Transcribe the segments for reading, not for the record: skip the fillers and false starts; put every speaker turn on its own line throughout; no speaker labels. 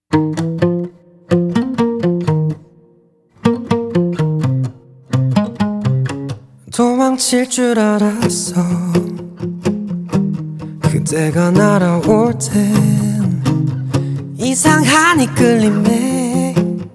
도망칠 줄 알았어. 그대가 날아올 땐 이상한 이끌림에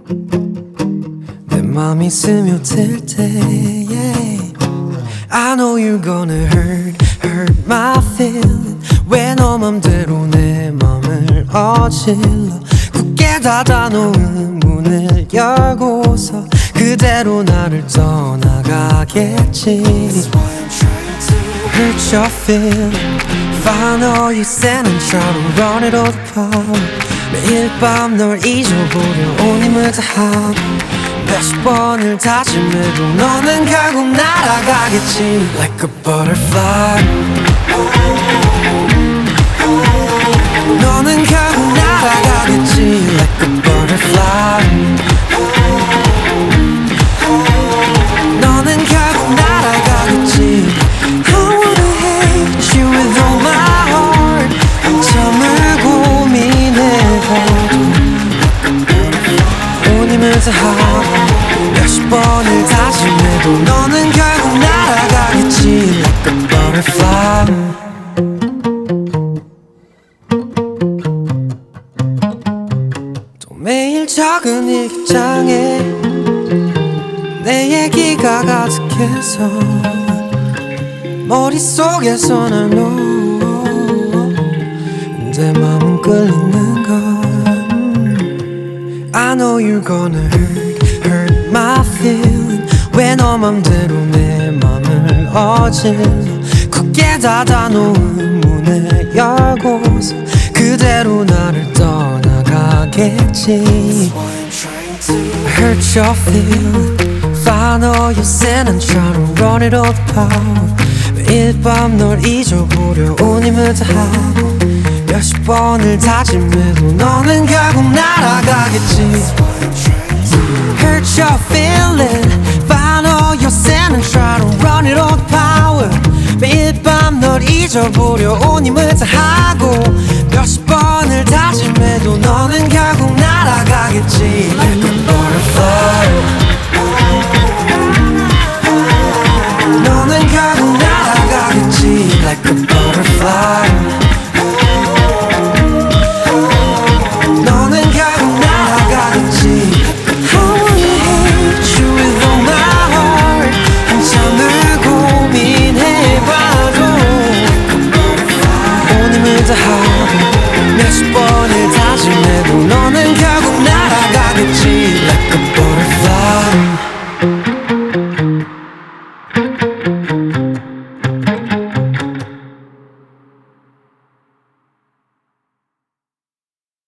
내 맘이 스며들 때 yeah. I know you're gonna hurt my feeling. 왜 너 맘대로 내 맘을 어질러. 굳게 닫아놓은 문을 열고서 그대로 나를 떠나가겠지. Hurt your feeling. Find all you stand and try to run it all apart. 매일 밤 널 잊어보려 온 힘을 다하고 몇십 번을 다짐해도 너는 결국 날아가겠지. Like a butterfly. 너는 결국 날아가겠지. Like a butterfly. 너는 결국 날아가겠지. I wanna hate you with all my heart. 한참을 고민해봐도 온 힘을 다하고 몇십 번을 다짐해도 너는 결국 날아가겠지. Like a butterfly. 또 매일 적은 일기장에 내 얘기가 가득해서 머릿속에서 날 내 맘은 끌리는 걸. I know you're gonna hurt my feeling. 왜 너 맘대로 내 맘을 어질러. 굳게 닫아놓은 문을 열고서 그대로 나를 떠나가겠지. Hurt your feeling. Find all your sin and try to run it all apart. 매일 밤 널 잊어보려 온 힘을 다하고 몇십 번을 다짐해도 너는 결국 날아가겠지. Hurt your feeling. Find all your sin and try to run it all power. 매일 밤 널 잊어보려 온 힘을 다하고 몇십